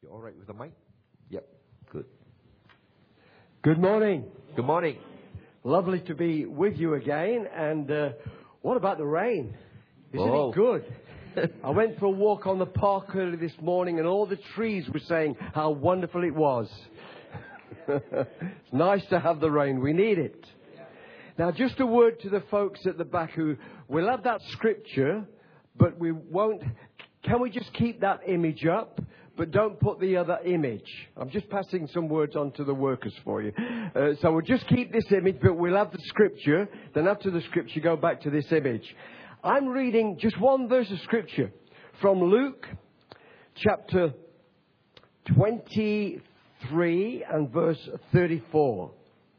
You all right with the mic? Yep. Good. Good morning. Good morning. Lovely to be with you again. And what about the rain? Isn't Oh. it good? I went for a walk on the park early this morning and all the trees were saying how wonderful it was. It's nice to have the rain. We need it. Now, just a word to the folks at the back who will have that scripture, but we won't. Can we just keep that image up, but don't put the other image? I'm just passing some words on to the workers for you. So we'll just keep this image, but we'll have the scripture. Then after the scripture, go back to this image. I'm reading just one verse of scripture from Luke chapter 23 and verse 34.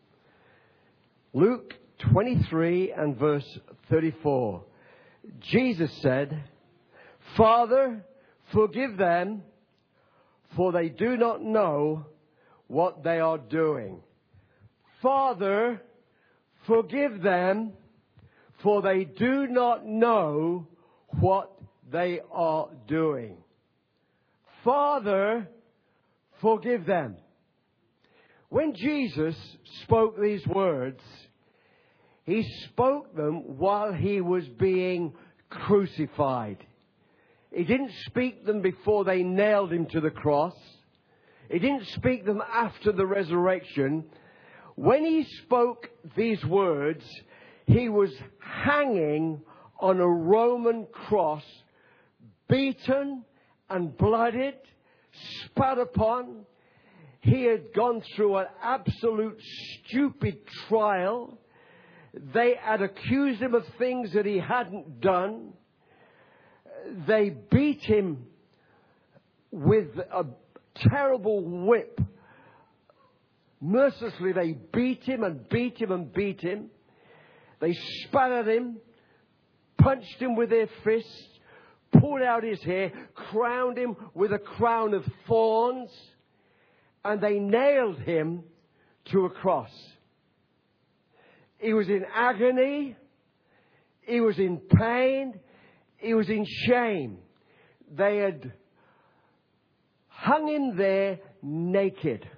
Luke 23 and verse 34. Jesus said, "Father, forgive them, for they do not know what they are doing." Father, forgive them, for they do not know what they are doing. Father, forgive them. When Jesus spoke these words, he spoke them while he was being crucified. He didn't speak them before they nailed him to the cross. He didn't speak them after the resurrection. When he spoke these words, he was hanging on a Roman cross, beaten and bloodied, spat upon. He had gone through an absolute stupid trial. They had accused him of things that he hadn't done. They beat him with a terrible whip. Mercilessly, they beat him and beat him and beat him. They spat at him, punched him with their fists, pulled out his hair, crowned him with a crown of thorns, and they nailed him to a cross. He was in agony. He was in pain. He was in shame. They had hung him there naked.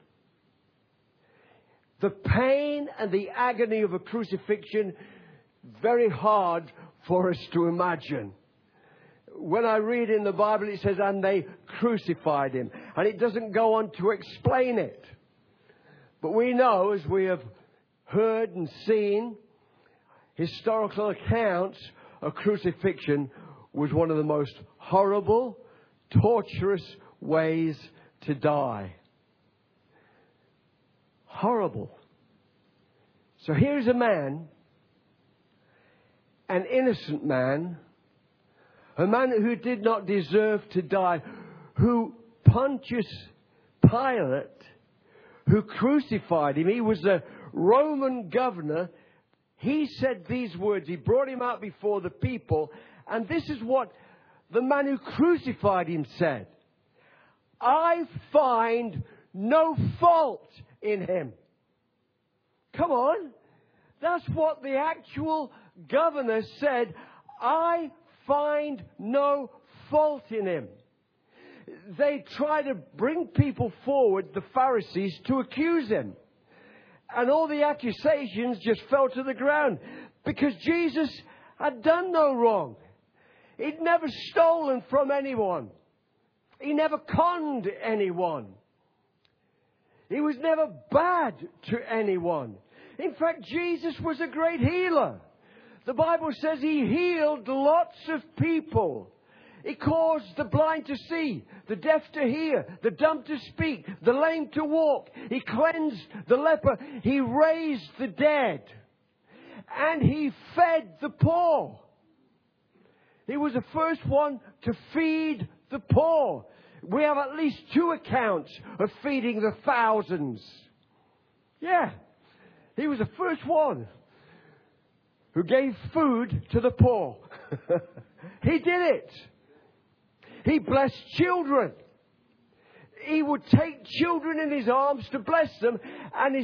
The pain and the agony of a crucifixion, very hard for us to imagine. When I read in the Bible, it says, and they crucified him. And it doesn't go on to explain it. But we know, as we have heard and seen, historical accounts of crucifixion was one of the most horrible, torturous ways to die. Horrible. So here's a man, an innocent man, a man who did not deserve to die, who Pontius Pilate, who crucified him, he was a Roman governor. He said these words. He brought him out before the people. And this is what the man who crucified him said. "I find no fault in him." Come on. That's what the actual governor said. "I find no fault in him." They tried to bring people forward, the Pharisees, to accuse him. And all the accusations just fell to the ground because Jesus had done no wrong. He'd never stolen from anyone. He never conned anyone. He was never bad to anyone. In fact, Jesus was a great healer. The Bible says he healed lots of people. He caused the blind to see, the deaf to hear, the dumb to speak, the lame to walk. He cleansed the leper. He raised the dead. And he fed the poor. He was the first one to feed the poor. We have at least 2 accounts of feeding the thousands. Yeah. He was the first one who gave food to the poor. He did it. He blessed children. He would take children in his arms to bless them, and his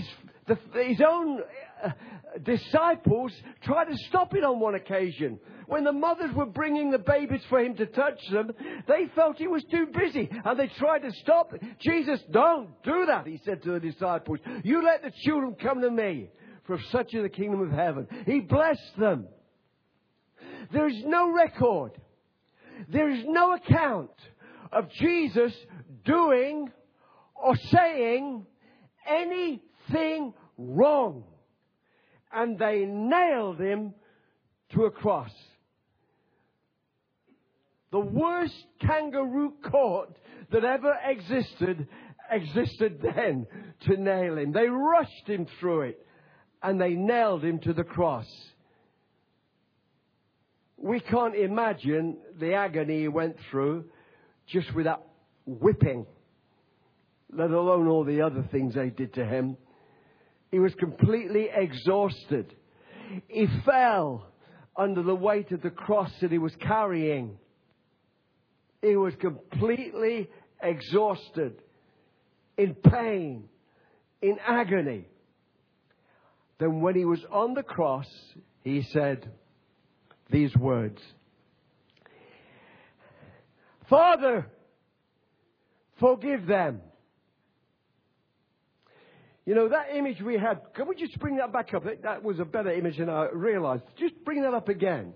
His own disciples tried to stop it on one occasion. When the mothers were bringing the babies for him to touch them, they felt he was too busy. And they tried to stop Jesus. Don't do that, he said to the disciples. You let the children come to me, for of such is the kingdom of heaven. He blessed them. There is no record. There is no account of Jesus doing or saying anything wrong. And they nailed him to a cross. The worst kangaroo court that ever existed then to nail him. They rushed him through it and they nailed him to the cross. We can't imagine the agony he went through just with that whipping, let alone all the other things they did to him. He was completely exhausted. He fell under the weight of the cross that he was carrying. He was completely exhausted, in pain, in agony. Then when he was on the cross, he said these words, Father, forgive them. You know, that image we had, can we just bring that back up? That was a better image than I realized. Just bring that up again.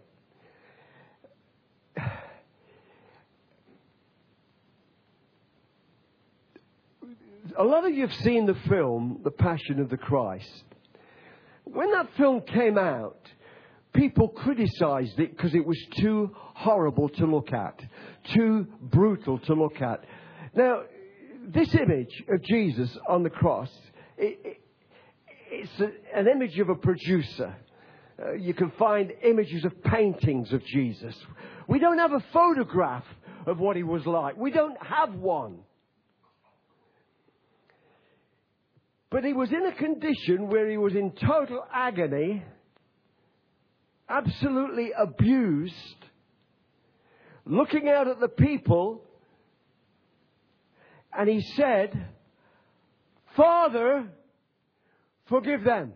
A lot of you have seen the film, The Passion of the Christ. When that film came out, people criticized it because it was too horrible to look at, too brutal to look at. Now, this image of Jesus on the cross, it's an image of a producer. You can find images of paintings of Jesus. We don't have a photograph of what he was like. We don't have one. But he was in a condition where he was in total agony, absolutely abused, looking out at the people, and he said, Father, forgive them.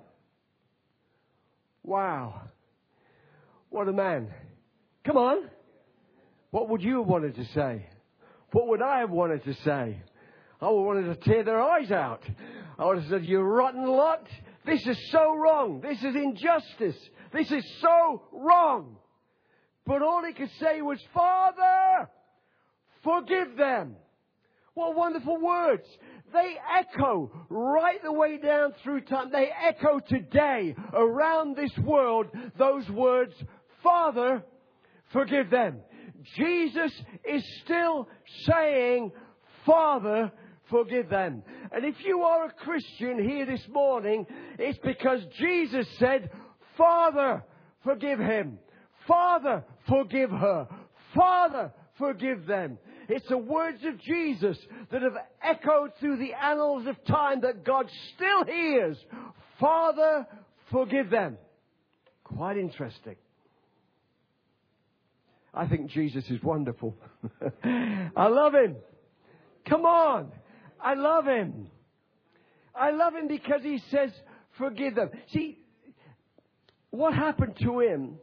Wow. What a man. Come on. What would you have wanted to say? What would I have wanted to say? I would have wanted to tear their eyes out. I would have said, you rotten lot. This is so wrong. This is injustice. This is so wrong. But all he could say was, Father, forgive them. What wonderful words. They echo right the way down through time. They echo today around this world, those words, Father, forgive them. Jesus is still saying, Father, forgive them. And if you are a Christian here this morning, it's because Jesus said, Father, forgive him. Father, forgive her. Father, forgive them. It's the words of Jesus that have echoed through the annals of time that God still hears. Father, forgive them. Quite interesting. I think Jesus is wonderful. I love him. Come on. I love him. I love him because he says, forgive them. See, what happened to him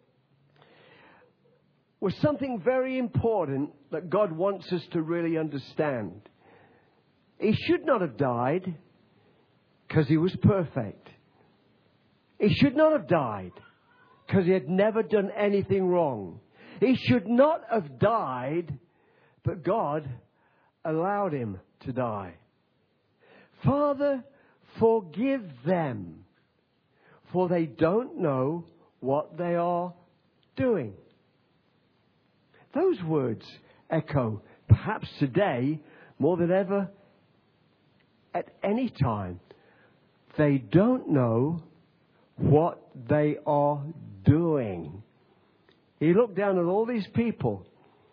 was something very important that God wants us to really understand. He should not have died because he was perfect. He should not have died because he had never done anything wrong. He should not have died, but God allowed him to die. Father, forgive them, for they don't know what they are doing. Those words echo, perhaps today, more than ever, at any time. They don't know what they are doing. He looked down at all these people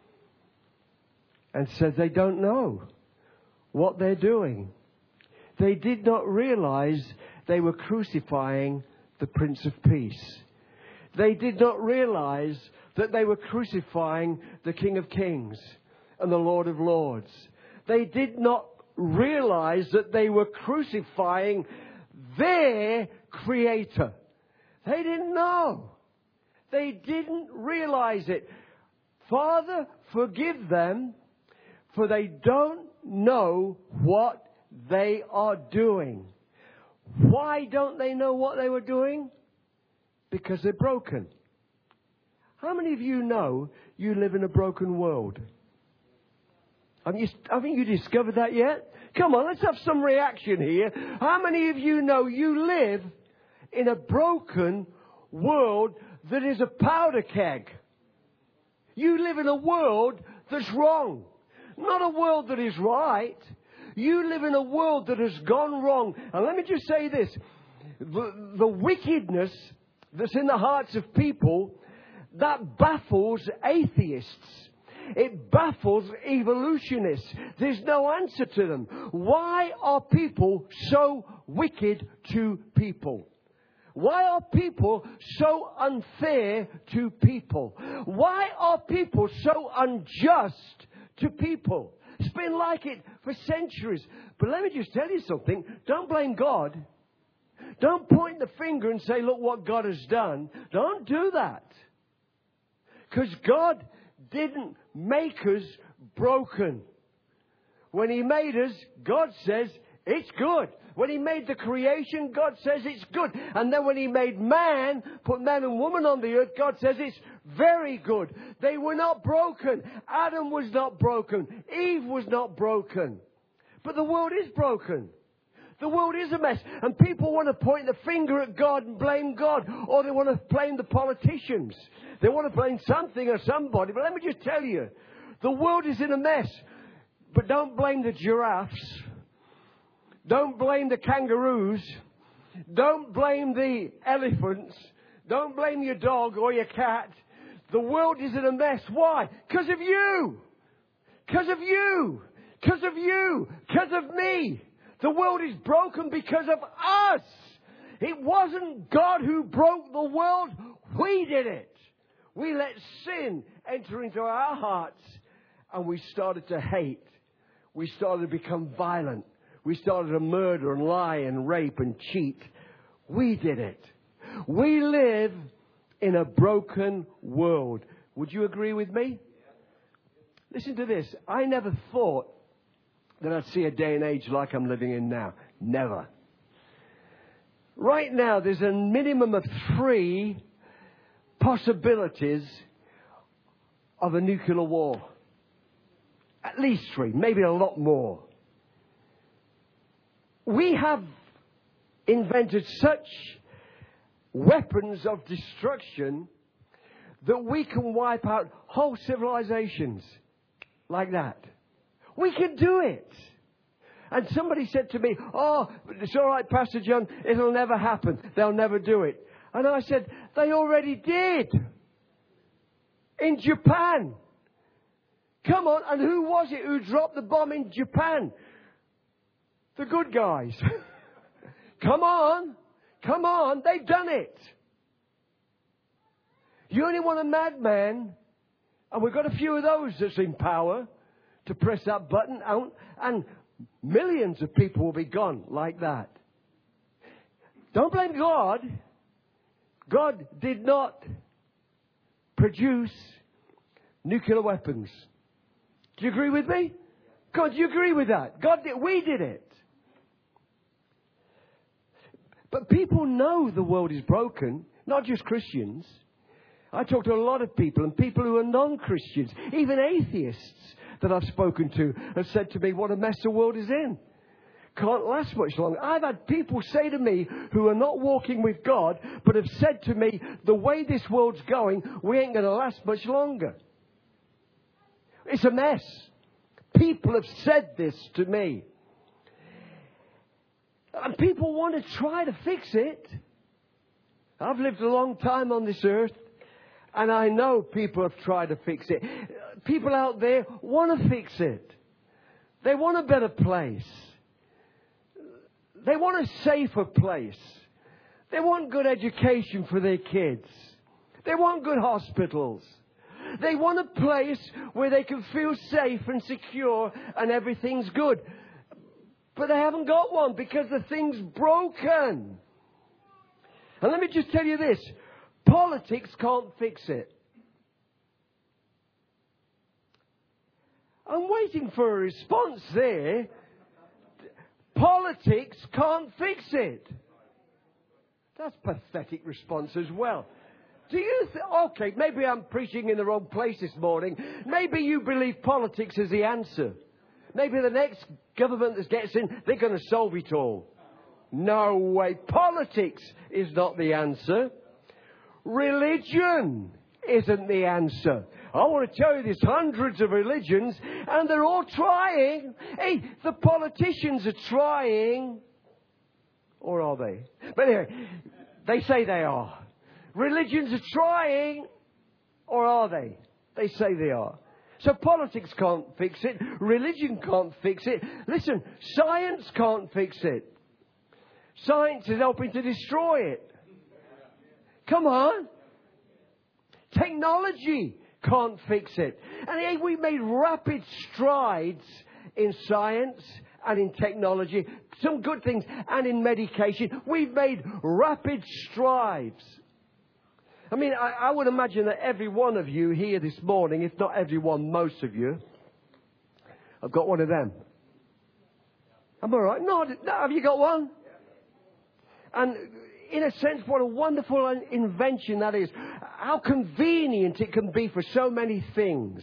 and said they don't know what they're doing. They did not realize they were crucifying the Prince of Peace. They did not realize that they were crucifying the King of Kings and the Lord of Lords. They did not realize that they were crucifying their Creator. They didn't know. They didn't realize it. Father, forgive them, for they don't know what they are doing. Why don't they know what they were doing? Because they're broken. How many of you know you live in a broken world? Haven't you discovered that yet? Come on, let's have some reaction here. How many of you know you live in a broken world that is a powder keg? You live in a world that's wrong. Not a world that is right. You live in a world that has gone wrong. And let me just say this. The wickedness that's in the hearts of people, that baffles atheists. It baffles evolutionists. There's no answer to them. Why are people so wicked to people? Why are people so unfair to people? Why are people so unjust to people? It's been like it for centuries. But let me just tell you something. Don't blame God. Don't point the finger and say, look what God has done. Don't do that. Because God didn't make us broken. When He made us, God says it's good. When He made the creation, God says it's good. And then when He made man, put man and woman on the earth, God says it's very good. They were not broken. Adam was not broken. Eve was not broken. But the world is broken. The world is a mess. And people want to point the finger at God and blame God. Or they want to blame the politicians. They want to blame something or somebody. But let me just tell you, the world is in a mess. But don't blame the giraffes. Don't blame the kangaroos. Don't blame the elephants. Don't blame your dog or your cat. The world is in a mess. Why? Because of you. Because of you. Because of you. Because of me. The world is broken because of us. It wasn't God who broke the world. We did it. We let sin enter into our hearts. And we started to hate. We started to become violent. We started to murder and lie and rape and cheat. We did it. We live in a broken world. Would you agree with me? Listen to this. I never thought that I'd see a day and age like I'm living in now. Never. Right now, there's a minimum of 3 possibilities of a nuclear war. At least 3, maybe a lot more. We have invented such weapons of destruction that we can wipe out whole civilizations like that. We can do it. And somebody said to me, oh, it's all right, Pastor John, it'll never happen. They'll never do it. And I said, they already did. In Japan. Come on, and who was it who dropped the bomb in Japan? The good guys. Come on. Come on. They've done it. You only want a madman, and we've got a few of those that's in power, to press that button out, and millions of people will be gone like that. Don't blame God. God did not produce nuclear weapons. Do you agree with me? God, do you agree with that? God did. We did it. But people know the world is broken, not just Christians. I talk to a lot of people, and people who are non-Christians, even atheists that I've spoken to, have said to me, what a mess the world is in. Can't last much longer. I've had people say to me who are not walking with God, but have said to me, the way this world's going, we ain't going to last much longer. It's a mess. People have said this to me. And people want to try to fix it. I've lived a long time on this earth, and I know people have tried to fix it. People out there want to fix it. They want a better place. They want a safer place. They want good education for their kids. They want good hospitals. They want a place where they can feel safe and secure and everything's good. But they haven't got one because the thing's broken. And let me just tell you this. Politics can't fix it. I'm waiting for a response there. Politics can't fix it. That's a pathetic response as well. Do you okay, maybe I'm preaching in the wrong place this morning. Maybe you believe politics is the answer. Maybe the next government that gets in, they're going to solve it all. No way. Politics is not the answer. Religion isn't the answer. I want to tell you there's hundreds of religions and they're all trying. Hey, the politicians are trying. Or are they? But anyway, they say they are. Religions are trying. Or are they? They say they are. So politics can't fix it. Religion can't fix it. Listen, science can't fix it. Science is helping to destroy it. Come on. Technology can't fix it. And we've made rapid strides in science and in technology. Some good things. And in medication. We've made rapid strides. I mean, I would imagine that every one of you here this morning, if not everyone, most of you, have got one of them. Am I right? No, have you got one? And in a sense, what a wonderful invention that is. How convenient it can be for so many things.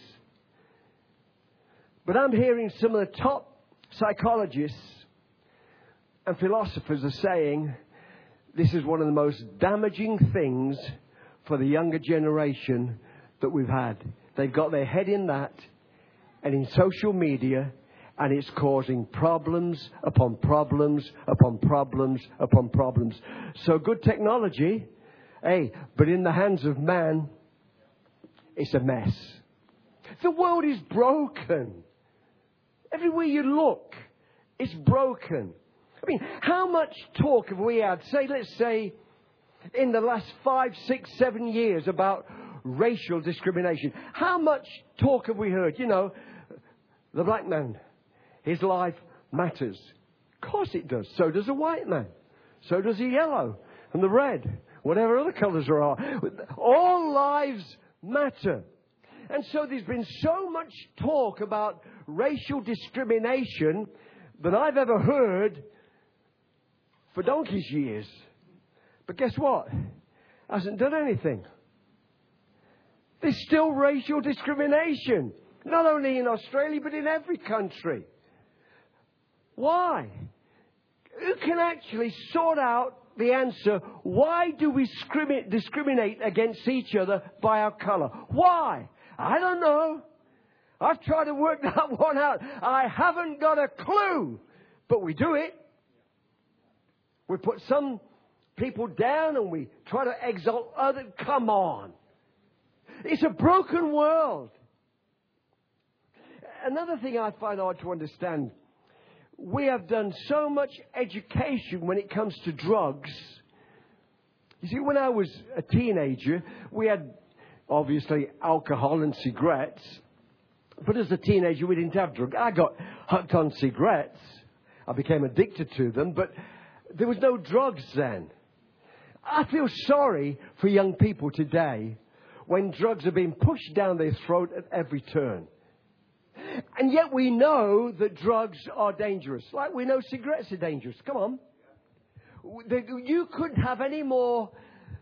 But I'm hearing some of the top psychologists and philosophers are saying this is one of the most damaging things for the younger generation that we've had. They've got their head in that and in social media, and it's causing problems upon problems upon problems upon problems. So good technology, but in the hands of man, it's a mess. The world is broken. Everywhere you look, it's broken. I mean, how much talk have we had, let's say, in the last 5, 6, 7 years about racial discrimination? How much talk have we heard? You know, the black man, his life matters. Of course it does. So does a white man. So does the yellow and the red, whatever other colours there are. All lives matter. And so there's been so much talk about racial discrimination that I've ever heard for donkey's years. But guess what? Hasn't done anything. There's still racial discrimination. Not only in Australia, but in every country. Why? Who can actually sort out the answer? Why do we discriminate against each other by our colour? Why? I don't know. I've tried to work that one out. I haven't got a clue. But we do it. We put some people down and we try to exalt others. Come on. It's a broken world. Another thing I find hard to understand, we have done so much education when it comes to drugs. You see, when I was a teenager, we had obviously alcohol and cigarettes. But as a teenager, we didn't have drugs. I got hooked on cigarettes. I became addicted to them, but there was no drugs then. I feel sorry for young people today when drugs are being pushed down their throat at every turn. And yet we know that drugs are dangerous. Like we know cigarettes are dangerous. Come on. You couldn't have any more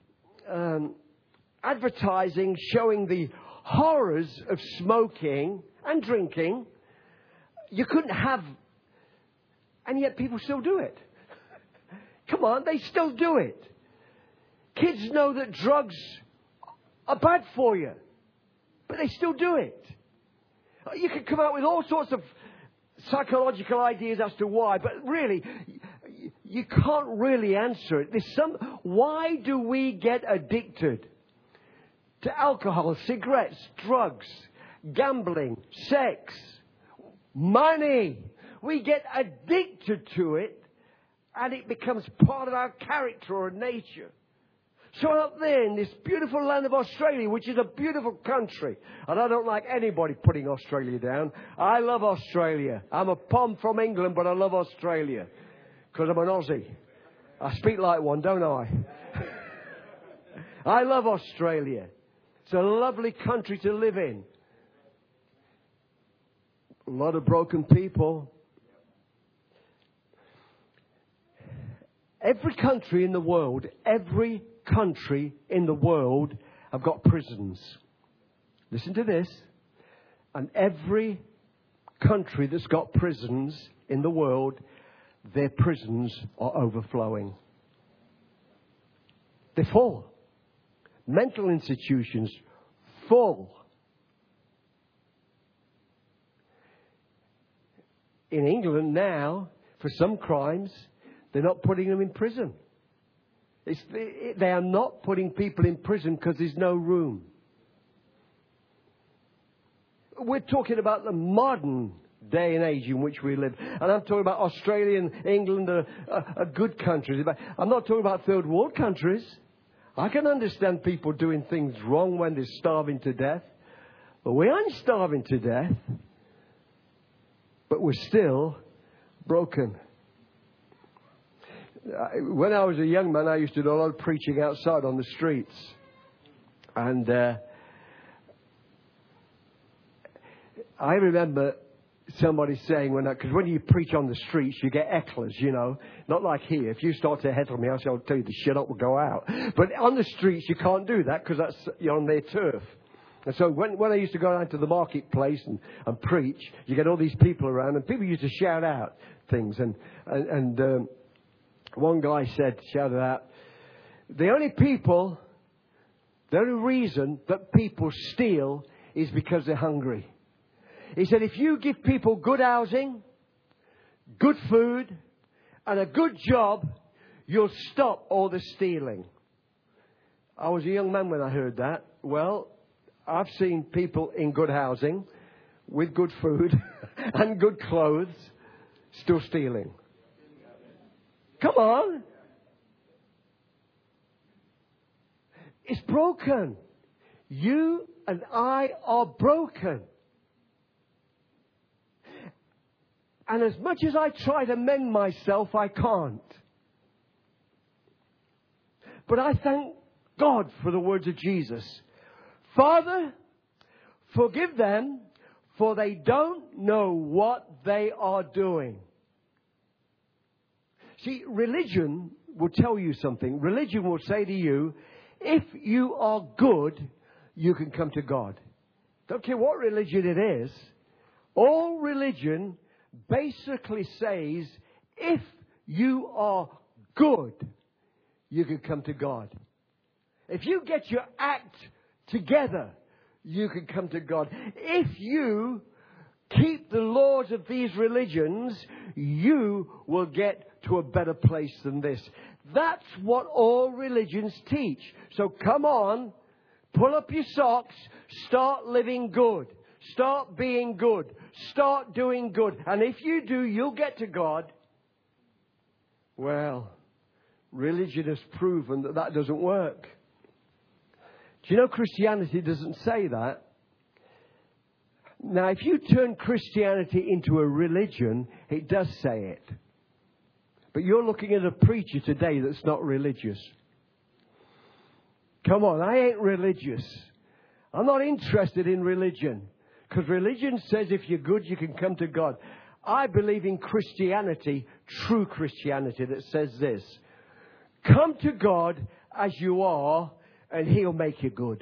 advertising showing the horrors of smoking and drinking. You couldn't have... And yet people still do it. Come on, they still do it. Kids know that drugs are bad for you, but they still do it. You can come out with all sorts of psychological ideas as to why, but really, you can't really answer it. Why do we get addicted to alcohol, cigarettes, drugs, gambling, sex, money? We get addicted to it, and it becomes part of our character or nature. So up there in this beautiful land of Australia, which is a beautiful country, and I don't like anybody putting Australia down. I love Australia. I'm a pom from England, but I love Australia because I'm an Aussie. I speak like one, don't I? I love Australia. It's a lovely country to live in. A lot of broken people. Every country in the world have got prisons. Listen to this. And every country that's got prisons in the world, their prisons are overflowing. They're full. Mental institutions, full. In England now, for some crimes, they're not putting them in prison. They are not putting people in prison because there's no room. We're talking about the modern day and age in which we live. And I'm talking about Australia and England are good countries. I'm not talking about third world countries. I can understand people doing things wrong when they're starving to death. But we aren't starving to death. But we're still broken. When I was a young man, I used to do a lot of preaching outside on the streets. And I remember somebody saying, because when you preach on the streets, you get hecklers, you know. Not like here. If you start to heckle me, I'll tell you to shut up or go out. But on the streets, you can't do that because you're on their turf. And so when I used to go out to the marketplace and preach, you get all these people around, and people used to shout out things. And one guy shouted out, the only reason that people steal is because they're hungry. He said, if you give people good housing, good food, and a good job, you'll stop all the stealing. I was a young man when I heard that. Well, I've seen people in good housing, with good food, and good clothes, still stealing. Come on. It's broken. You and I are broken. And as much as I try to mend myself, I can't. But I thank God for the words of Jesus. Father, forgive them, for they don't know what they are doing. See, religion will tell you something. Religion will say to you, if you are good, you can come to God. Don't care what religion it is. All religion basically says, if you are good, you can come to God. If you get your act together, you can come to God. If you keep the laws of these religions, you will get to a better place than this. That's what all religions teach. So come on, pull up your socks, start living good. Start being good. Start doing good. And if you do, you'll get to God. Well, religion has proven that that doesn't work. Do you know Christianity doesn't say that? Now, if you turn Christianity into a religion, it does say it. But you're looking at a preacher today that's not religious. Come on, I ain't religious. I'm not interested in religion. Because religion says if you're good, you can come to God. I believe in Christianity, true Christianity, that says this. Come to God as you are, and He'll make you good.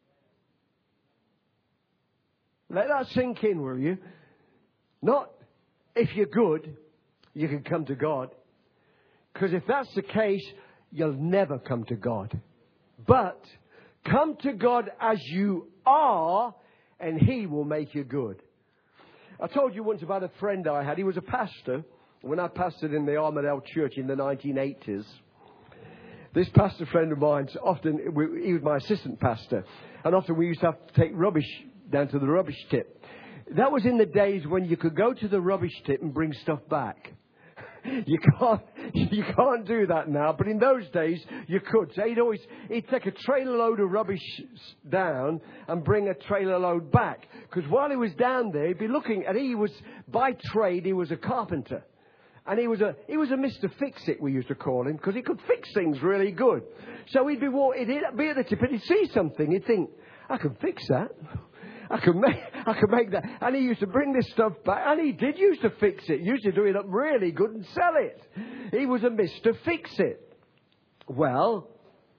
Let that sink in, will you? Not if you're good, you can come to God. Because if that's the case, you'll never come to God. But come to God as you are, and He will make you good. I told you once about a friend I had. He was a pastor. When I pastored in the Armadale Church in the 1980s, this pastor friend of mine, he was my assistant pastor. And often we used to have to take rubbish down to the rubbish tip. That was in the days when you could go to the rubbish tip and bring stuff back. You You can't do that now, but in those days you could. So he'd take a trailer load of rubbish down and bring a trailer load back. Because while he was down there, he'd be looking, and he was, by trade, he was a carpenter. And he was a Mr. Fix-It, we used to call him, because he could fix things really good. So he'd be at the tip, and he'd see something, he'd think, I can fix that. I could make that. And he used to bring this stuff back. And he did used to fix it. Used to do it up really good and sell it. He was a Mr. Fix-It. Well,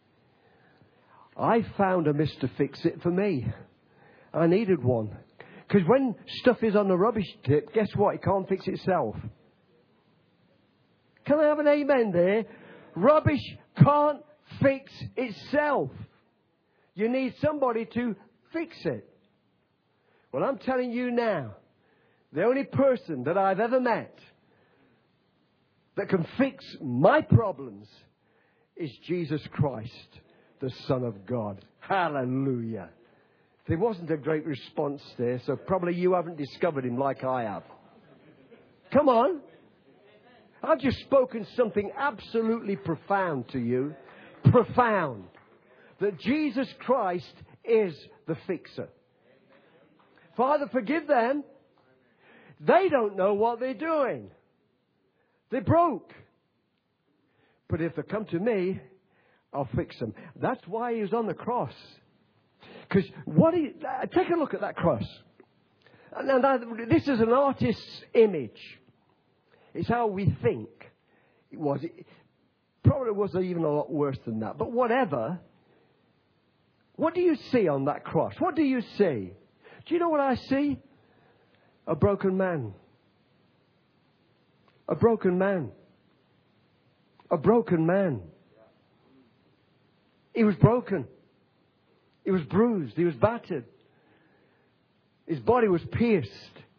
I found a Mr. Fix-It for me. I needed one. Because when stuff is on the rubbish tip, guess what? It can't fix itself. Can I have an amen there? Rubbish can't fix itself. You need somebody to fix it. Well, I'm telling you now, the only person that I've ever met that can fix my problems is Jesus Christ, the Son of God. Hallelujah. There wasn't a great response there, so probably you haven't discovered him like I have. Come on. I've just spoken something absolutely profound to you. Profound. That Jesus Christ is the fixer. Father, forgive them. They don't know what they're doing. They're broke. But if they come to me, I'll fix them. That's why he was on the cross. Because take a look at that cross. Now, this is an artist's image. It's how we think. It probably was even a lot worse than that. But whatever. What do you see on that cross? What do you see? Do you know what I see? A broken man. A broken man. A broken man. He was broken. He was bruised. He was battered. His body was pierced.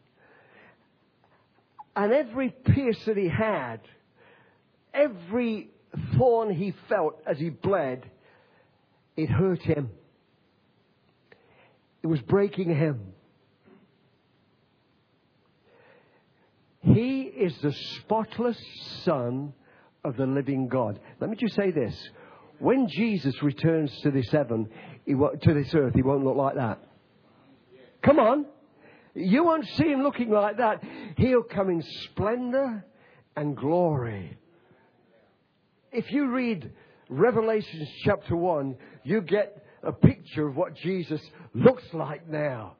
And every pierce that he had, every thorn he felt as he bled, it hurt him. It was breaking him. He is the spotless Son of the living God. Let me just say this. When Jesus returns to this heaven, to this earth, he won't look like that. Come on. You won't see him looking like that. He'll come in splendor and glory. If you read Revelation chapter 1, you get a picture of what Jesus looks like now.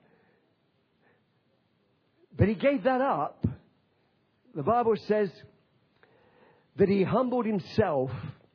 But he gave that up. The Bible says that he humbled himself.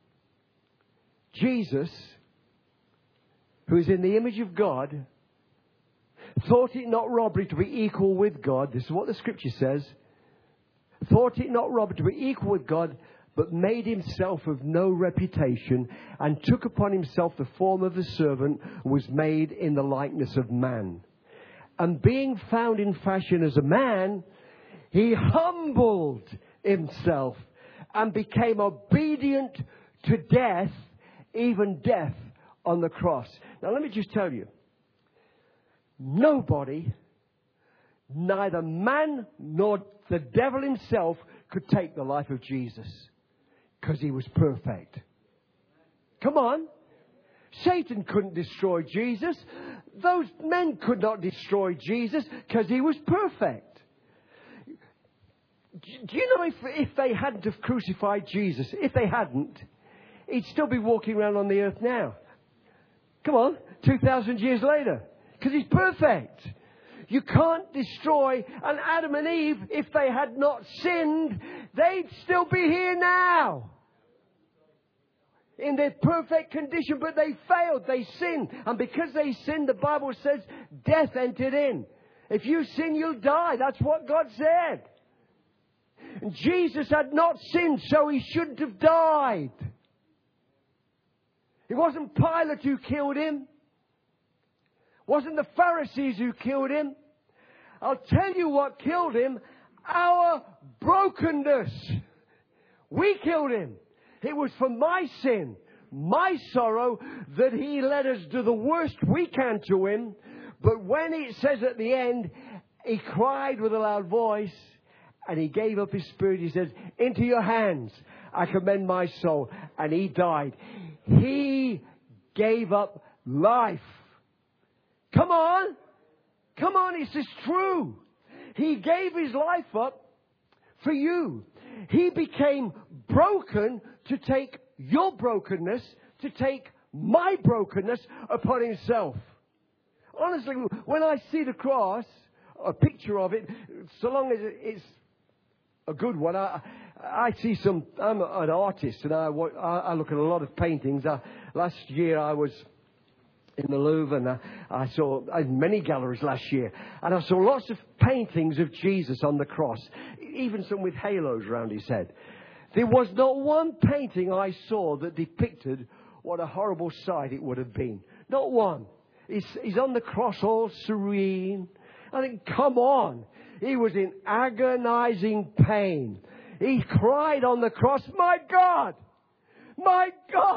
Jesus, who is in the image of God, thought it not robbery to be equal with God. This is what the scripture says. Thought it not robbery to be equal with God, but made himself of no reputation, and took upon himself the form of a servant, and was made in the likeness of man. And being found in fashion as a man, he humbled himself and became obedient to death, even death on the cross. Now let me just tell you, nobody, neither man nor the devil himself, could take the life of Jesus. Because he was perfect. Come on. Satan couldn't destroy Jesus. Those men could not destroy Jesus because he was perfect. Do you know if they hadn't have crucified Jesus, if they hadn't, he'd still be walking around on the earth now. Come on, 2,000 years later. Because he's perfect. You can't destroy. And Adam and Eve, if they had not sinned, they'd still be here now. In their perfect condition, but they failed. They sinned. And because they sinned, the Bible says death entered in. If you sin, you'll die. That's what God said. And Jesus had not sinned, so he shouldn't have died. It wasn't Pilate who killed him. It wasn't the Pharisees who killed him. I'll tell you what killed him. Our brokenness. We killed him. It was for my sin, my sorrow, that he let us do the worst we can to him. But when it says at the end, he cried with a loud voice, and he gave up his spirit. He says, into your hands I commend my soul. And he died. He gave up life. Come on. Come on, this is true. He gave his life up for you. He became broken to take your brokenness, to take my brokenness upon himself. Honestly, when I see the cross, a picture of it, so long as it's a good one, I see some. I'm an artist, and I look at a lot of paintings. Last year I was in the Louvre, and I saw many galleries last year, and I saw lots of paintings of Jesus on the cross, even some with halos around his head. There was not one painting I saw that depicted what a horrible sight it would have been. Not one. He's on the cross all serene. I think, come on. He was in agonizing pain. He cried on the cross, my God, why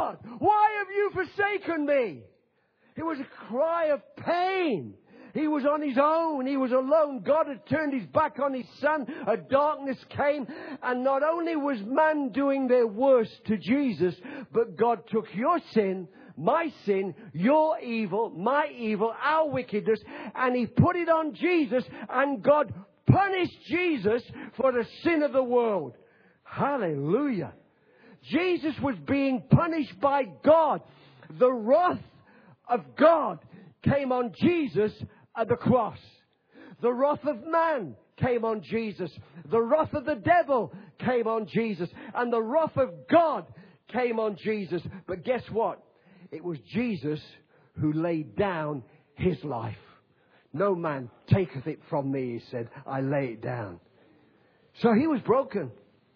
have you forsaken me? It was a cry of pain. He was on his own. He was alone. God had turned his back on his son. A darkness came. And not only was man doing their worst to Jesus, but God took your sin, my sin, your evil, my evil, our wickedness, and he put it on Jesus, and God punished Jesus for the sin of the world. Hallelujah. Jesus was being punished by God. The wrath of God came on Jesus at the cross. The wrath of man came on Jesus. The wrath of the devil came on Jesus. And the wrath of God came on Jesus. But guess what? It was Jesus who laid down his life. No man taketh it from me, he said. I lay it down. So he was broken.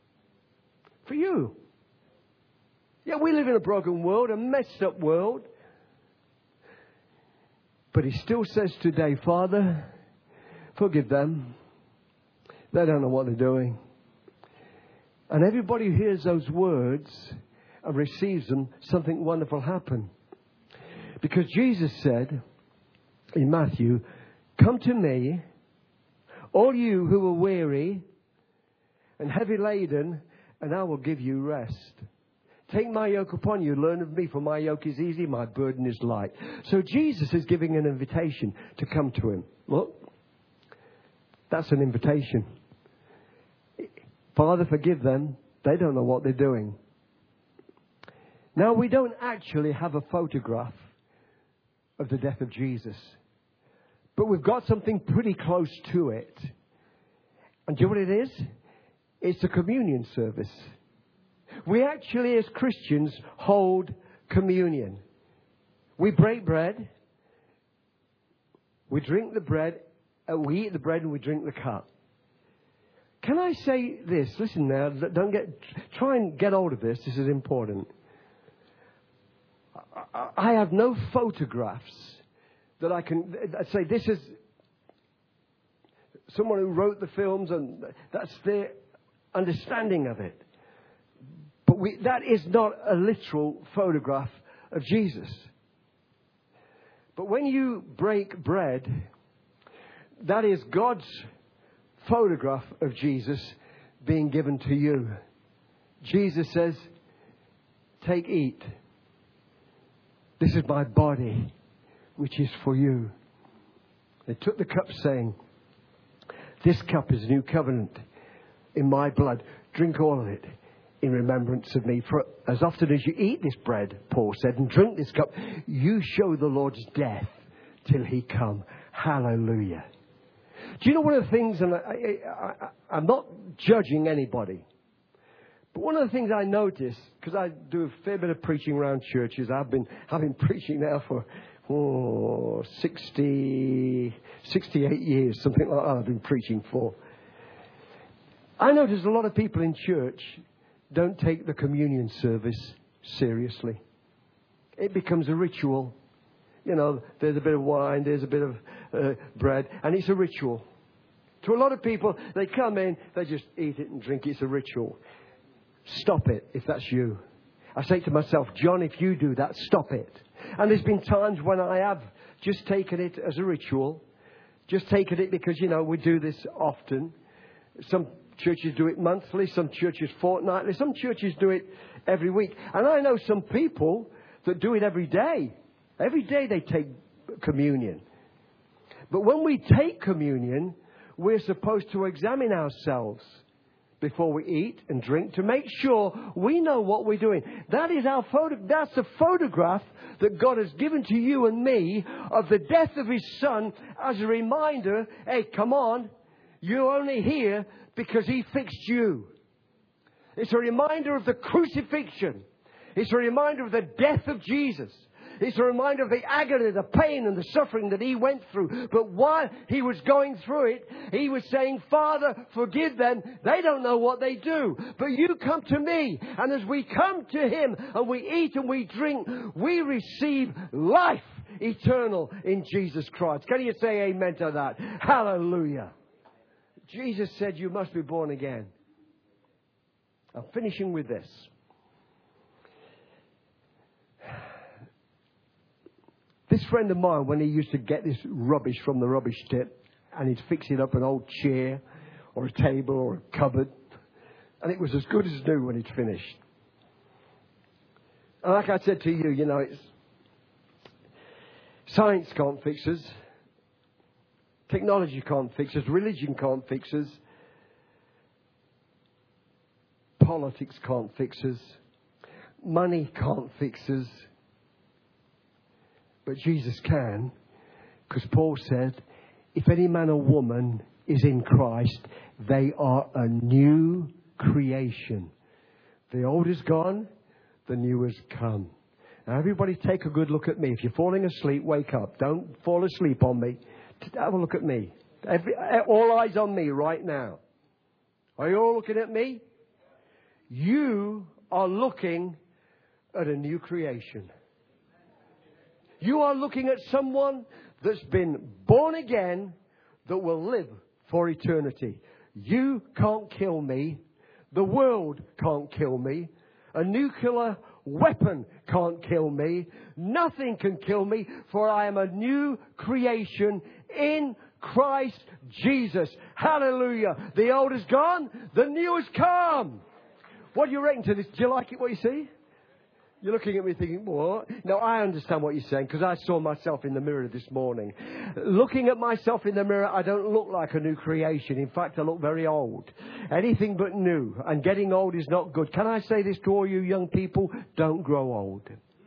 For you. Yeah, we live in a broken world, a messed up world. But he still says today, Father, forgive them. They don't know what they're doing. And everybody who hears those words and receives them, something wonderful happen. Because Jesus said in Matthew, come to me, all you who are weary and heavy laden, and I will give you rest. Take my yoke upon you, learn of me, for my yoke is easy, my burden is light. So Jesus is giving an invitation to come to him. Look, that's an invitation. Father, forgive them. They don't know what they're doing. Now, we don't actually have a photograph of the death of Jesus. But we've got something pretty close to it. And do you know what it is? It's a communion service. We actually, as Christians, hold communion. We break bread. We drink the bread. We eat the bread and we drink the cup. Can I say this? Listen now. Try and get hold of this. This is important. I have no photographs that I can say this is someone who wrote the films and that's their understanding of it. But that is not a literal photograph of Jesus. But when you break bread, that is God's photograph of Jesus being given to you. Jesus says, take, eat. This is my body, which is for you. They took the cup saying, this cup is a new covenant in my blood. Drink all of it in remembrance of me. For as often as you eat this bread, Paul said, and drink this cup, you show the Lord's death till he come. Hallelujah. Do you know one of the things, and I'm not judging anybody, but one of the things I notice, because I do a fair bit of preaching around churches, I've been preaching now for 68 years, something like that I've been preaching for. I notice a lot of people in church don't take the communion service seriously. It becomes a ritual. You know, there's a bit of wine, there's a bit of bread, and it's a ritual. To a lot of people, they come in, they just eat it and drink it. It's a ritual. Stop it if that's you. I say to myself, John, if you do that, stop it. And there's been times when I have just taken it as a ritual, just taken it because, you know, we do this often. Some churches do it monthly, some churches fortnightly, some churches do it every week. And I know some people that do it every day. Every day they take communion. But when we take communion, we're supposed to examine ourselves before we eat and drink to make sure we know what we're doing. That is that's the photograph that God has given to you and me of the death of His Son as a reminder, hey, come on, you're only here because He fixed you. It's a reminder of the crucifixion. It's a reminder of the death of Jesus. It's a reminder of the agony, the pain and the suffering that He went through. But while He was going through it, He was saying, Father, forgive them. They don't know what they do. But you come to me. And as we come to Him and we eat and we drink, we receive life eternal in Jesus Christ. Can you say amen to that? Hallelujah. Jesus said you must be born again. I'm finishing with this. This friend of mine, when he used to get this rubbish from the rubbish tip, and he'd fix it up an old chair or a table or a cupboard, and it was as good as new when he'd finished. And like I said to you, you know, it's science can't fix us. Technology can't fix us. Religion can't fix us. Politics can't fix us. Money can't fix us. But Jesus can, because Paul said, if any man or woman is in Christ, they are a new creation. The old is gone, the new has come. Now everybody take a good look at me. If you're falling asleep, wake up. Don't fall asleep on me. Have a look at me. All eyes on me right now. Are you all looking at me? You are looking at a new creation. You are looking at someone that's been born again that will live for eternity. You can't kill me. The world can't kill me. A nuclear weapon can't kill me. Nothing can kill me, for I am a new creation in Christ Jesus. Hallelujah. The old is gone. The new has come. What do you reckon to this? Do you like it, what you see? You're looking at me thinking, what? No, I understand what you're saying, because I saw myself in the mirror this morning. Looking at myself in the mirror, I don't look like a new creation. In fact, I look very old. Anything but new. And getting old is not good. Can I say this to all you young people? Don't grow old.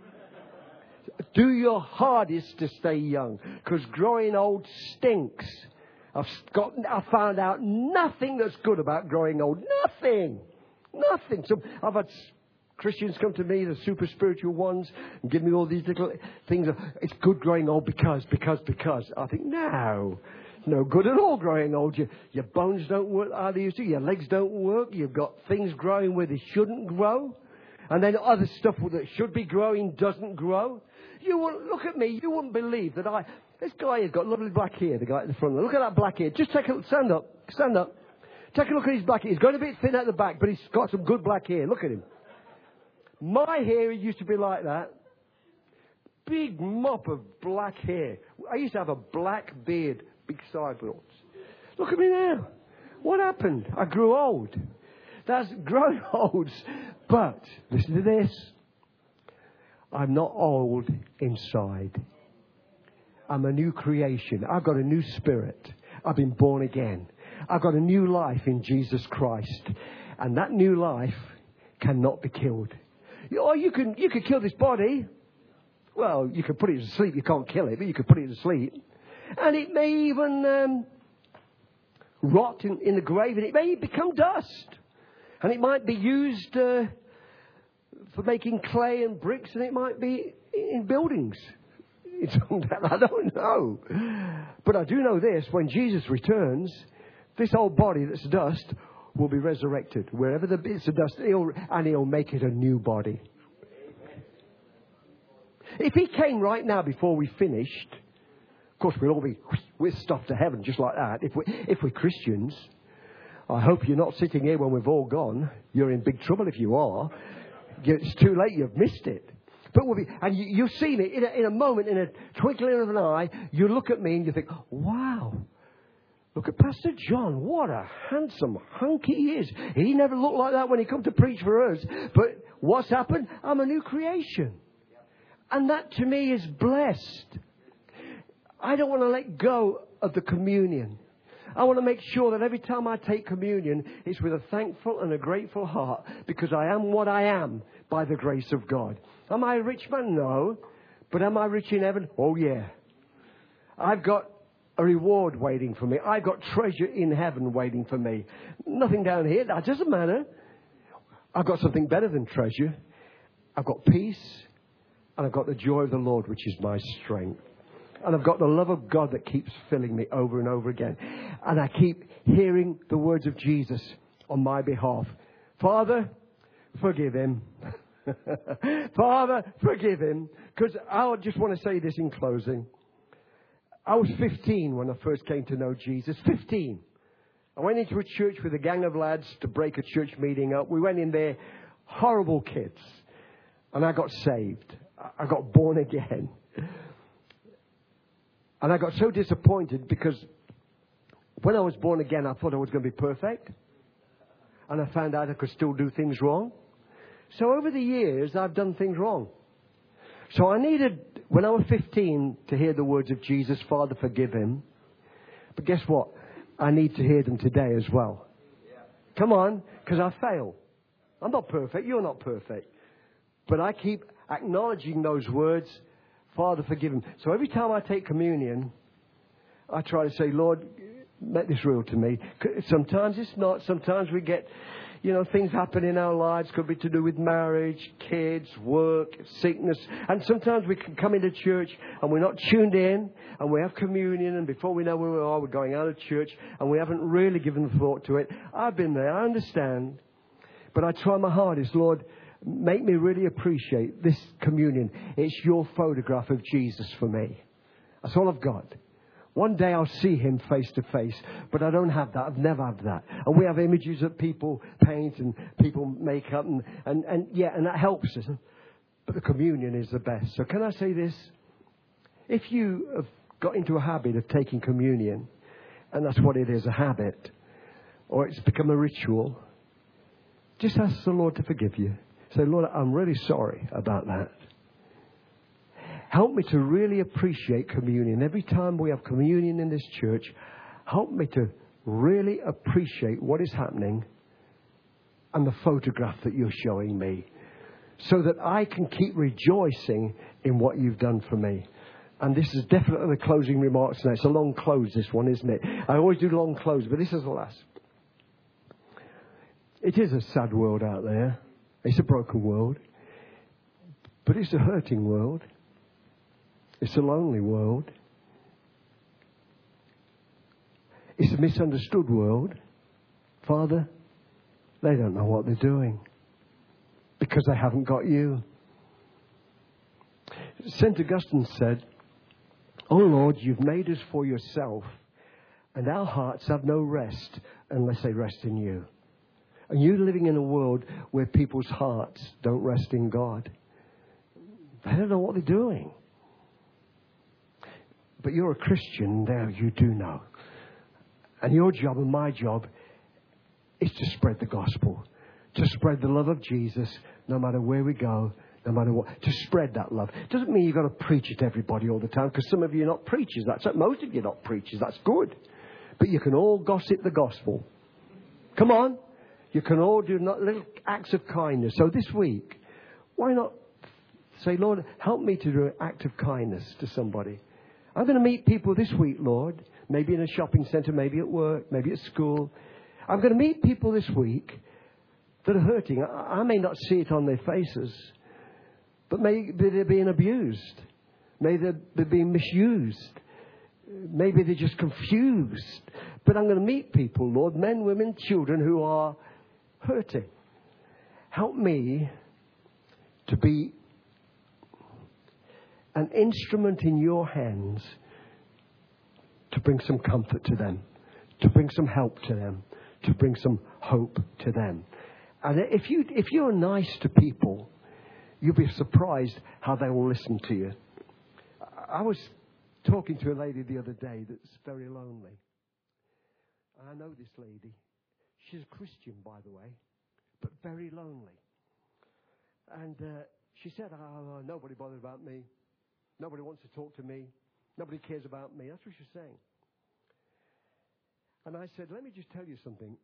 Do your hardest to stay young, because growing old stinks. I've found out nothing that's good about growing old. Nothing. So I've had Christians come to me, the super spiritual ones, and give me all these little things. It's good growing old because. I think, no good at all growing old. Your bones don't work how they used to. Your legs don't work. You've got things growing where they shouldn't grow. And then other stuff that should be growing doesn't grow. You wouldn't look at me. You wouldn't believe that this guy has got lovely black hair, the guy at the front. Look at that black hair. Just stand up. Take a look at his black hair. He's got a bit thin at the back, but he's got some good black hair. Look at him. My hair used to be like that. Big mop of black hair. I used to have a black beard, big sideburns. Look at me now. What happened? I grew old. That's growing old. But, listen to this. I'm not old inside. I'm a new creation. I've got a new spirit. I've been born again. I've got a new life in Jesus Christ. And that new life cannot be killed. Or you could kill this body. Well, you could put it to sleep. You can't kill it, but you could put it to sleep. And it may even rot in the grave, and it may become dust. And it might be used for making clay and bricks, and it might be in buildings. I don't know. But I do know this. When Jesus returns, this old body that's dust will be resurrected. Wherever the bits of dust, he'll make it a new body. If he came right now before we finished, of course we'll all be whisked off to heaven just like that. If we're Christians, I hope you're not sitting here when we've all gone. You're in big trouble if you are. It's too late. You've missed it. But you've seen it in a moment, in a twinkling of an eye. You look at me and you think, wow, Look at Pastor John. What a handsome hunk he is. He never looked like that when he come to preach for us. But what's happened? I'm a new creation. And that to me is blessed. I don't want to let go of the communion. I want to make sure that every time I take communion, it's with a thankful and a grateful heart, because I am what I am by the grace of God. Am I a rich man? No. But am I rich in heaven? Oh, yeah. I've got a reward waiting for me. I've got treasure in heaven waiting for me. Nothing down here. That doesn't matter. I've got something better than treasure. I've got peace, and I've got the joy of the Lord, which is my strength. And I've got the love of God that keeps filling me over and over again. And I keep hearing the words of Jesus on my behalf. Father, forgive him. Father, forgive him. Because I just want to say this in closing. I was 15 when I first came to know Jesus. 15. I went into a church with a gang of lads to break a church meeting up. We went in there, horrible kids. And I got saved. I got born again. And I got so disappointed because when I was born again, I thought I was going to be perfect. And I found out I could still do things wrong. So over the years, I've done things wrong. So I needed, when I was 15, to hear the words of Jesus, Father, forgive him. But guess what? I need to hear them today as well. Come on, because I fail. I'm not perfect. You're not perfect. But I keep acknowledging those words. Father, forgive him. So every time I take communion, I try to say, Lord, make this real to me. Sometimes it's not. Sometimes we get, things happen in our lives. Could be to do with marriage, kids, work, sickness. And sometimes we can come into church and we're not tuned in and we have communion. And before we know where we are, we're going out of church and we haven't really given thought to it. I've been there. I understand. But I try my hardest, Lord. Make me really appreciate this communion. It's your photograph of Jesus for me. That's all I've got. One day I'll see him face to face, but I don't have that. I've never had that. And we have images that people paint and people make up, and that helps us. But the communion is the best. So can I say this? If you have got into a habit of taking communion, and that's what it is, a habit, or it's become a ritual, just ask the Lord to forgive you. Say, Lord, I'm really sorry about that. Help me to really appreciate communion. Every time we have communion in this church, help me to really appreciate what is happening and the photograph that you're showing me, so that I can keep rejoicing in what you've done for me. And this is definitely the closing remarks now. It's a long close, this one, isn't it? I always do long close, but this is the last. It is a sad world out there. It's a broken world. But it's a hurting world. It's a lonely world. It's a misunderstood world. Father, they don't know what they're doing because they haven't got you. St. Augustine said, "Oh Lord, you've made us for yourself, and our hearts have no rest unless they rest in you." And you're living in a world where people's hearts don't rest in God. They don't know what they're doing. But you're a Christian, now you do know. And your job and my job is to spread the gospel. To spread the love of Jesus, no matter where we go, no matter what. To spread that love. Doesn't mean you've got to preach it to everybody all the time, because some of you are not preachers. Most of you are not preachers. That's good. But you can all gossip the gospel. Come on. You can all do little acts of kindness. So this week, why not say, Lord, help me to do an act of kindness to somebody. I'm going to meet people this week, Lord. Maybe in a shopping centre, maybe at work, maybe at school. I'm going to meet people this week that are hurting. I may not see it on their faces, but maybe they're being abused. Maybe they're being misused. Maybe they're just confused. But I'm going to meet people, Lord, men, women, children who are hurting. Help me to be an instrument in your hands to bring some comfort to them, to bring some help to them, to bring some hope to them. And if you're nice to people, you'll be surprised how they will listen to you. I was talking to a lady the other day that's very lonely. I know this lady. She's a Christian, by the way, but very lonely. And she said, nobody bothers about me. Nobody wants to talk to me. Nobody cares about me. That's what she's saying. And I said, let me just tell you something.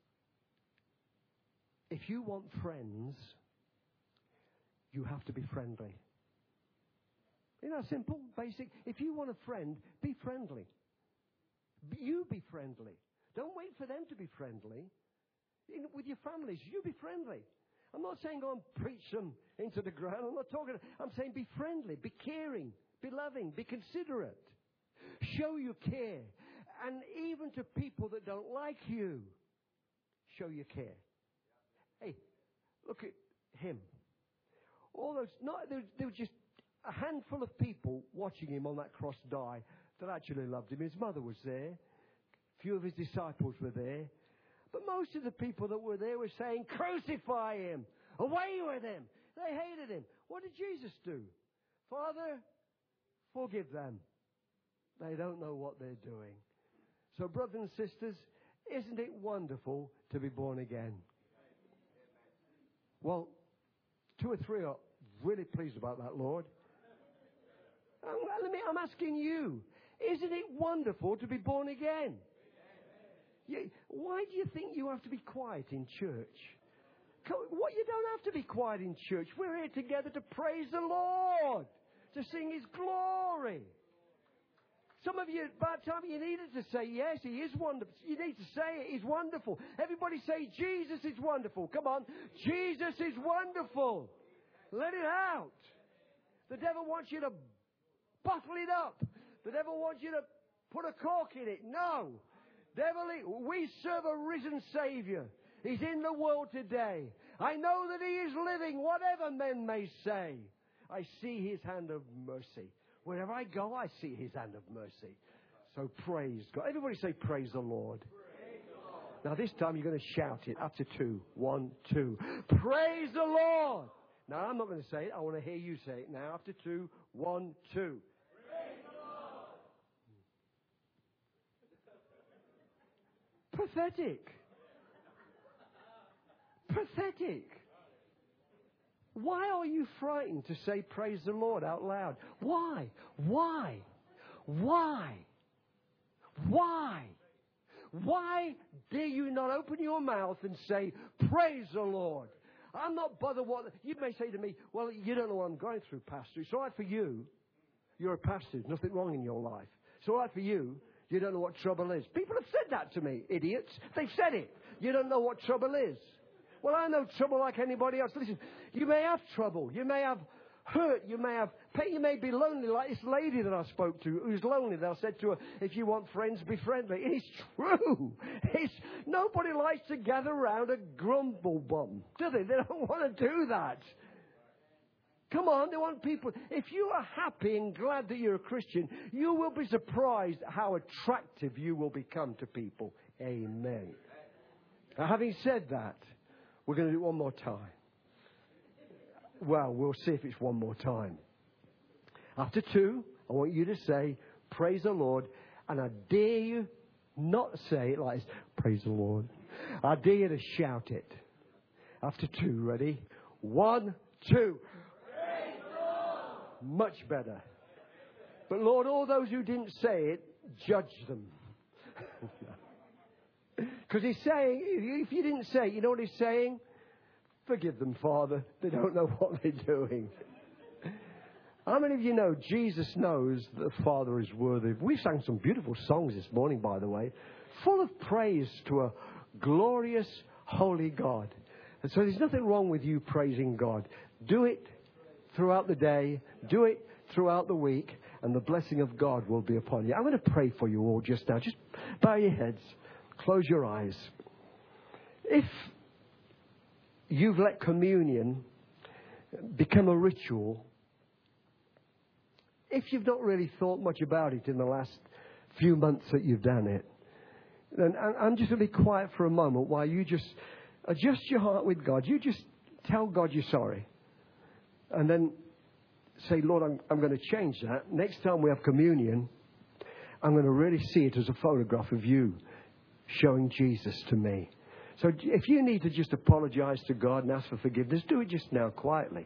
If you want friends, you have to be friendly. Isn't that simple? Basic. If you want a friend, be friendly. You be friendly. Don't wait for them to be friendly. With your families, you be friendly. I'm not saying go and preach them into the ground. I'm not talking. I'm saying be friendly, be caring, be loving, be considerate. Show you care. And even to people that don't like you, show you care. Hey, look at him. All those, there were just a handful of people watching him on that cross die that actually loved him. His mother was there. A few of his disciples were there. But most of the people that were there were saying, crucify him. Away with him. They hated him. What did Jesus do? Father, forgive them. They don't know what they're doing. So, brothers and sisters, isn't it wonderful to be born again? Well, 2 or 3 are really pleased about that, Lord. I'm asking you, isn't it wonderful to be born again? Why do you think you have to be quiet in church? You don't have to be quiet in church. We're here together to praise the Lord, to sing His glory. Some of you, by the time you needed to say, yes, He is wonderful. You need to say it. He's wonderful. Everybody say, Jesus is wonderful. Come on. Jesus is wonderful. Let it out. The devil wants you to bottle it up. The devil wants you to put a cork in it. No. Devil, we serve a risen Savior. He's in the world today. I know that He is living, whatever men may say. I see His hand of mercy. Wherever I go, I see His hand of mercy. So praise God. Everybody say, praise the Lord. Praise the Lord. Now this time you're going to shout it up to 2. 1, 2. Praise the Lord. Now I'm not going to say it. I want to hear you say it now. After 2. 1, 2. Praise the Lord. Pathetic. Pathetic. Why are you frightened to say praise the Lord out loud? Why? Why? Why? Why? Why dare you not open your mouth and say, praise the Lord? I'm not bothered what... You may say to me, well, you don't know what I'm going through, Pastor. It's all right for you. You're a pastor. There's nothing wrong in your life. It's all right for you. You don't know what trouble is. People have said that to me, idiots. They've said it. You don't know what trouble is. Well, I know trouble like anybody else. Listen, you may have trouble. You may have hurt. You may have pain. You may be lonely, like this lady that I spoke to who's lonely. That I said to her, if you want friends, be friendly. And it's true. Nobody likes to gather around a grumble bum, do they? They don't want to do that. Come on, they want people. If you are happy and glad that you're a Christian, you will be surprised how attractive you will become to people. Amen. Now, having said that, we're going to do it one more time. Well, we'll see if it's one more time. After 2, I want you to say, praise the Lord. And I dare you not say it like this, praise the Lord. I dare you to shout it. After 2, ready? 1, 2. Praise the Lord. Much better. But Lord, all those who didn't say it, judge them. Because He's saying, if you didn't say it, you know what He's saying? Forgive them, Father. They don't know what they're doing. How many of you know Jesus knows that the Father is worthy? We sang some beautiful songs this morning, by the way, full of praise to a glorious, holy God. And so there's nothing wrong with you praising God. Do it throughout the day. Do it throughout the week. And the blessing of God will be upon you. I'm going to pray for you all just now. Just bow your heads. Close your eyes. If you've let communion become a ritual, if you've not really thought much about it in the last few months that you've done it, then I'm just going to be quiet for a moment while you just adjust your heart with God. You just tell God you're sorry. And then say, Lord, I'm going to change that. Next time we have communion, I'm going to really see it as a photograph of you showing Jesus to me. So if you need to just apologize to God and ask for forgiveness, do it just now quietly.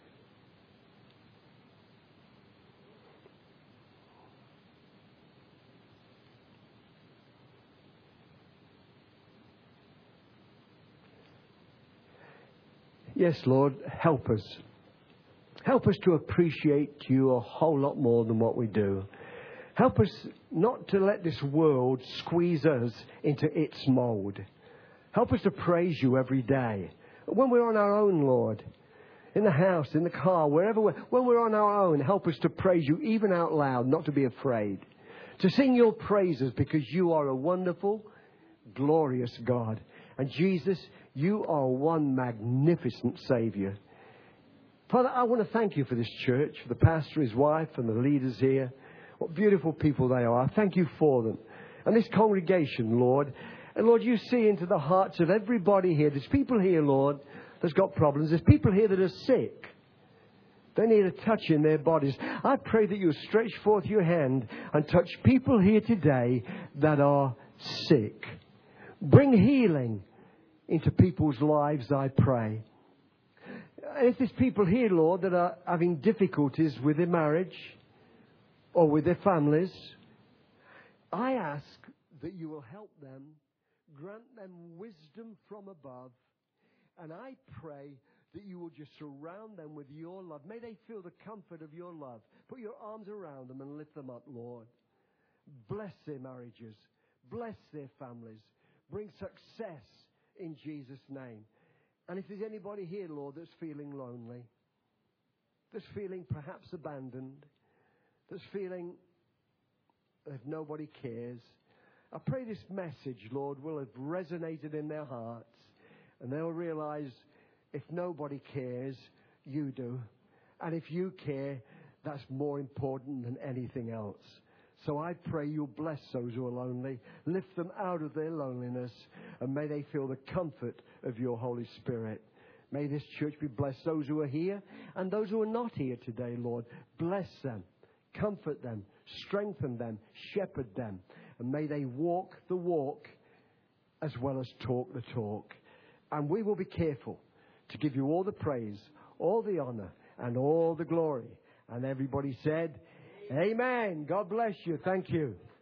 Yes, Lord, help us. Help us to appreciate you a whole lot more than what we do. Help us not to let this world squeeze us into its mold. Help us to praise you every day. When we're on our own, Lord, in the house, in the car, wherever when we're on our own, help us to praise you even out loud, not to be afraid. To sing your praises because you are a wonderful, glorious God. And Jesus, you are one magnificent Savior. Father, I want to thank you for this church, for the pastor, his wife, and the leaders here. What beautiful people they are. I thank you for them. And this congregation, Lord. And Lord, you see into the hearts of everybody here. There's people here, Lord, that's got problems. There's people here that are sick. They need a touch in their bodies. I pray that you'll stretch forth your hand and touch people here today that are sick. Bring healing into people's lives, I pray. And if there's people here, Lord, that are having difficulties with their marriage or with their families, I ask that you will help them, grant them wisdom from above, and I pray that you will just surround them with your love. May they feel the comfort of your love. Put your arms around them and lift them up, Lord. Bless their marriages. Bless their families. Bring success in Jesus' name. And if there's anybody here, Lord, that's feeling lonely, that's feeling perhaps abandoned, that's feeling that nobody cares, I pray this message, Lord, will have resonated in their hearts, and they'll realize if nobody cares, you do. And if you care, that's more important than anything else. So I pray you'll bless those who are lonely, lift them out of their loneliness, and may they feel the comfort of your Holy Spirit. May this church be blessed. Those who are here and those who are not here today, Lord, bless them, comfort them, strengthen them, shepherd them, and may they walk the walk as well as talk the talk. And we will be careful to give you all the praise, all the honor, and all the glory. And everybody said, Amen. God bless you. Thank you.